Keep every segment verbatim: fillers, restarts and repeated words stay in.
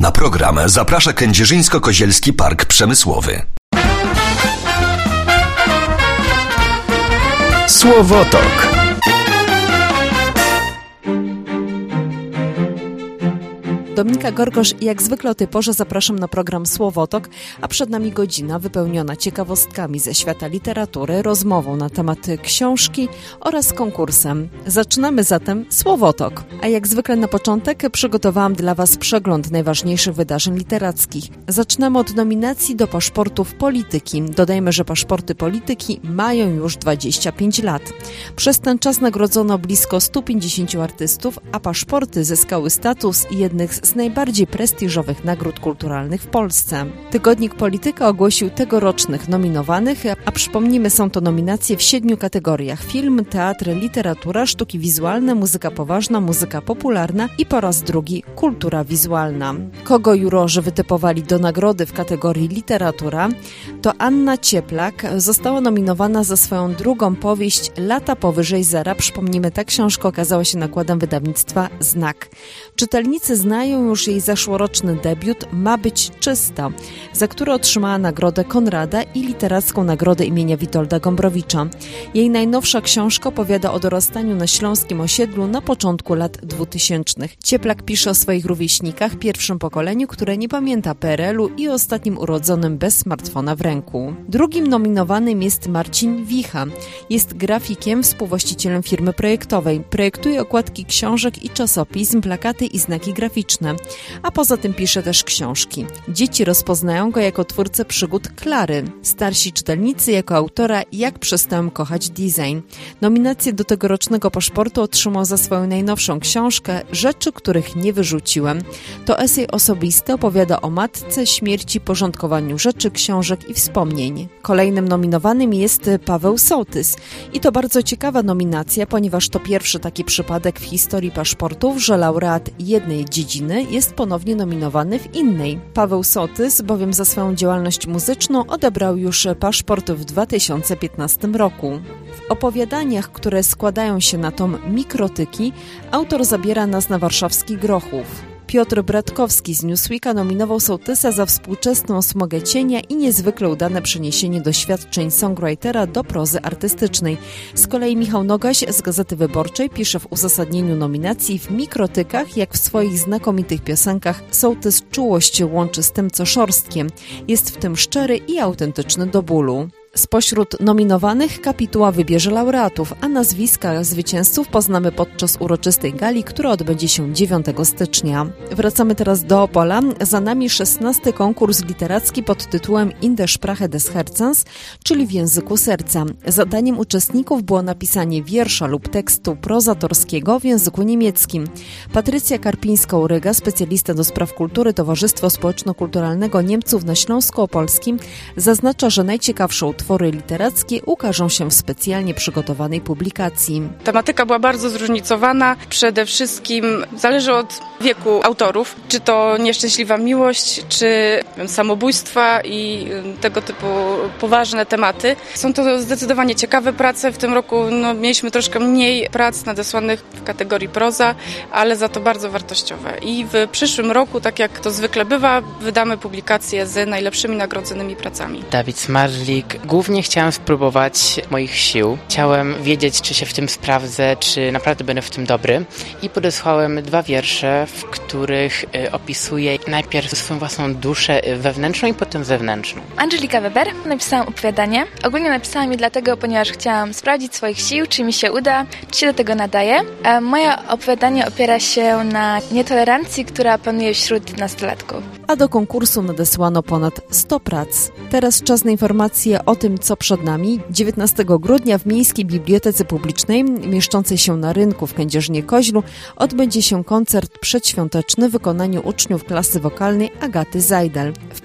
Na program zaprasza Kędzierzyńsko-Kozielski Park Przemysłowy. Słowotok. Dominika Gorgosz i jak zwykle o tej porze zapraszam na program Słowotok, a przed nami godzina wypełniona ciekawostkami ze świata literatury, rozmową na tematy książki oraz konkursem. Zaczynamy zatem Słowotok. A jak zwykle na początek przygotowałam dla Was przegląd najważniejszych wydarzeń literackich. Zaczynamy od nominacji do paszportów polityki. Dodajmy, że paszporty polityki mają już dwadzieścia pięć lat. Przez ten czas nagrodzono blisko stu pięćdziesięciu artystów, a paszporty zyskały status jednych z z najbardziej prestiżowych nagród kulturalnych w Polsce. Tygodnik Polityka ogłosił tegorocznych nominowanych, a przypomnijmy, są to nominacje w siedmiu kategoriach: film, teatr, literatura, sztuki wizualne, muzyka poważna, muzyka popularna i po raz drugi kultura wizualna. Kogo jurorzy wytypowali do nagrody w kategorii literatura, to Anna Cieplak została nominowana za swoją drugą powieść Lata powyżej zera. Przypomnijmy, ta książka okazała się nakładem wydawnictwa Znak. Czytelnicy znają już jej zeszłoroczny debiut Ma być czysto, za który otrzymała nagrodę Konrada i literacką nagrodę imienia Witolda Gombrowicza. Jej najnowsza książka opowiada o dorastaniu na śląskim osiedlu na początku lat dwutysięcznych. Cieplak pisze o swoich rówieśnikach, pierwszym pokoleniu, które nie pamięta P R L u i ostatnim urodzonym bez smartfona w ręku. Drugim nominowanym jest Marcin Wicha. Jest grafikiem, współwłaścicielem firmy projektowej. Projektuje okładki książek i czasopism, plakaty i znaki graficzne. A poza tym pisze też książki. Dzieci rozpoznają go jako twórcę przygód Klary. Starsi czytelnicy jako autora Jak przestałem kochać design. Nominację do tegorocznego paszportu otrzymał za swoją najnowszą książkę Rzeczy, których nie wyrzuciłem. To esej osobisty, opowiada o matce, śmierci, porządkowaniu rzeczy, książek i wspomnień. Kolejnym nominowanym jest Paweł Sołtys. I to bardzo ciekawa nominacja, ponieważ to pierwszy taki przypadek w historii paszportów, że laureat jednej dziedziny jest ponownie nominowany w innej. Paweł Sołtys bowiem za swoją działalność muzyczną odebrał już paszport w dwa tysiące piętnastym roku. W opowiadaniach, które składają się na tom Mikrotyki, autor zabiera nas na warszawski Grochów. Piotr Bratkowski z Newsweeka nominował Sołtysa za współczesną smogę cienia i niezwykle udane przeniesienie doświadczeń songwritera do prozy artystycznej. Z kolei Michał Nogaś z Gazety Wyborczej pisze w uzasadnieniu nominacji: w Mikrotykach, jak w swoich znakomitych piosenkach, Sołtys czułość łączy z tym, co szorstkie. Jest w tym szczery i autentyczny do bólu. Spośród nominowanych kapituła wybierze laureatów, a nazwiska zwycięzców poznamy podczas uroczystej gali, która odbędzie się dziewiątego stycznia. Wracamy teraz do Opola. Za nami szesnasty konkurs literacki pod tytułem In der Sprache des Herzens, czyli w języku serca. Zadaniem uczestników było napisanie wiersza lub tekstu prozatorskiego w języku niemieckim. Patrycja Karpińska-Uryga, specjalista do spraw kultury Towarzystwo Społeczno-Kulturalnego Niemców na Śląsku Opolskim, zaznacza, że najciekawsze utwory literackie ukażą się w specjalnie przygotowanej publikacji. Tematyka była bardzo zróżnicowana. Przede wszystkim zależy od wieku autorów. Czy to nieszczęśliwa miłość, czy samobójstwa i tego typu poważne tematy. Są to zdecydowanie ciekawe prace. W tym roku no, mieliśmy troszkę mniej prac nadesłanych w kategorii proza, ale za to bardzo wartościowe. I w przyszłym roku, tak jak to zwykle bywa, wydamy publikację z najlepszymi nagrodzonymi pracami. Dawid Smarzlik. Głównie chciałem spróbować moich sił. Chciałem wiedzieć, czy się w tym sprawdzę, czy naprawdę będę w tym dobry. I podesłałem dwa wiersze, w których opisuję najpierw swoją własną duszę wewnętrzną i potem zewnętrzną. Angelika Weber. Napisałam opowiadanie. Ogólnie napisałam je dlatego, ponieważ chciałam sprawdzić swoich sił, czy mi się uda, czy się do tego nadaje. A moje opowiadanie opiera się na nietolerancji, która panuje wśród nastolatków. A do konkursu nadesłano ponad sto prac. Teraz czas na informacje o tym, co przed nami. dziewiętnastego grudnia w Miejskiej Bibliotece Publicznej, mieszczącej się na rynku w Kędzierzynie-Koźlu, odbędzie się koncert przedświąteczny w wykonaniu uczniów klasy wokalnej Agaty Zajdel. W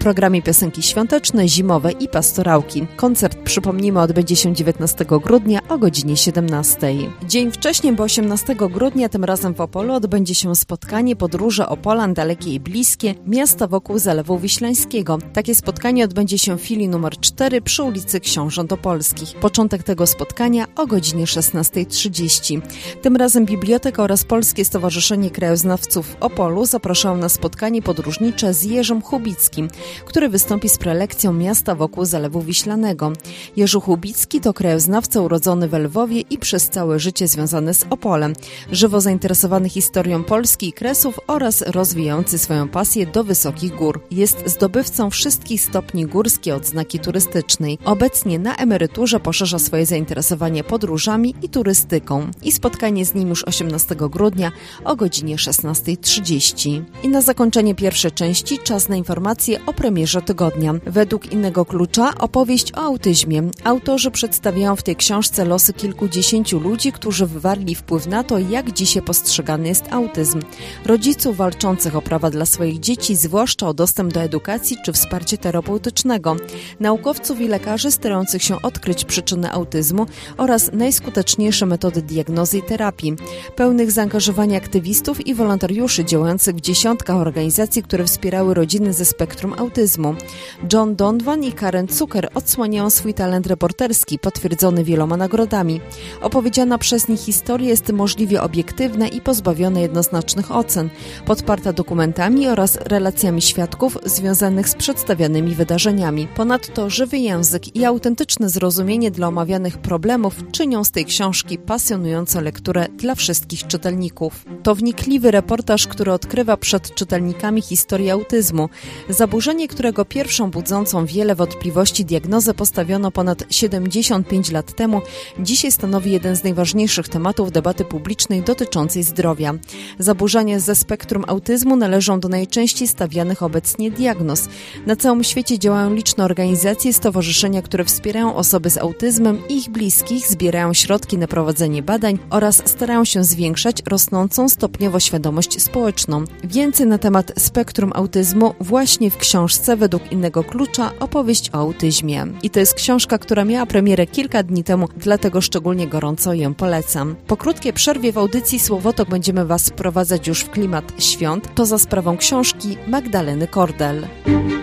programie piosenki świąteczne, zimowe i pastorałki. Koncert, przypomnijmy, odbędzie się dziewiętnastego grudnia o godzinie siedemnastej. Dzień wcześniej, bo osiemnastego grudnia, tym razem w Opolu, odbędzie się spotkanie Podróże Opolan Dalekie i Bliskie, miasta wokół Zalewu Wiślańskiego. Takie spotkanie odbędzie się w filii numer cztery przy ulicy Książąt Opolskich. Początek tego spotkania o godzinie szesnastej trzydzieści. Tym razem Biblioteka oraz Polskie Stowarzyszenie Krajoznawców w Opolu zapraszają na spotkanie podróżnicze z Jerzym Chubickim, który wystąpi z prelekcją Miasta wokół Zalewu Wiślanego. Jerzy Chubicki to krajoznawca urodzony w Lwowie i przez całe życie związany z Opolem, żywo zainteresowany historią Polski i Kresów oraz rozwijający swoją pasję do wysokich gór. Jest zdobywcą wszystkich stopni górskiej odznaki turystycznej. Obecnie na emeryturze poszerza swoje zainteresowanie podróżami i turystyką. I spotkanie z nim już osiemnastego grudnia o godzinie szesnastej trzydzieści. I na zakończenie pierwszej części czas na informacje o premierze tygodnia. Według innego klucza opowieść o autyzmie. Autorzy przedstawiają w tej książce losy kilkudziesięciu ludzi, którzy wywarli wpływ na to, jak dzisiaj postrzegany jest autyzm. Rodziców walczących o prawa dla swoich dzieci, zwłaszcza o dostęp do edukacji czy wsparcie terapeutycznego. Naukowców i lekarzy starających się odkryć przyczyny autyzmu oraz najskuteczniejsze metody diagnozy i terapii. Pełnych zaangażowania aktywistów i wolontariuszy działających w dziesiątkach organizacji, które wspierały rodziny ze spektrum autyzmu. John Donovan i Karen Zucker odsłaniają swój talent reporterski, potwierdzony wieloma nagrodami. Opowiedziana przez nich historia jest możliwie obiektywna i pozbawiona jednoznacznych ocen, podparta dokumentami oraz relacjami świadków związanych z przedstawianymi wydarzeniami. Ponadto żywy język i autentyczne zrozumienie dla omawianych problemów czynią z tej książki pasjonującą lekturę dla wszystkich czytelników. To wnikliwy reportaż, który odkrywa przed czytelnikami historię autyzmu, zaburzenie, którego pierwszą budzącą wiele wątpliwości diagnozę postawiono ponad siedemdziesiąt pięć lat temu, dzisiaj stanowi jeden z najważniejszych tematów debaty publicznej dotyczącej zdrowia. Zaburzenia ze spektrum autyzmu należą do najczęściej stawianych obecnie diagnoz. Na całym świecie działają liczne organizacje, stowarzyszenia, które wspierają osoby z autyzmem i ich bliskich, zbierają środki na prowadzenie badań oraz starają się zwiększać rosnącą stopniowo świadomość społeczną. Więcej na temat spektrum autyzmu właśnie w książce Według innego klucza opowieść o autyzmie. I to jest książka, która miała premierę kilka dni temu, dlatego szczególnie gorąco ją polecam. Po krótkiej przerwie w audycji Słowotok będziemy Was wprowadzać już w klimat świąt. To za sprawą książki Magdaleny Kordel.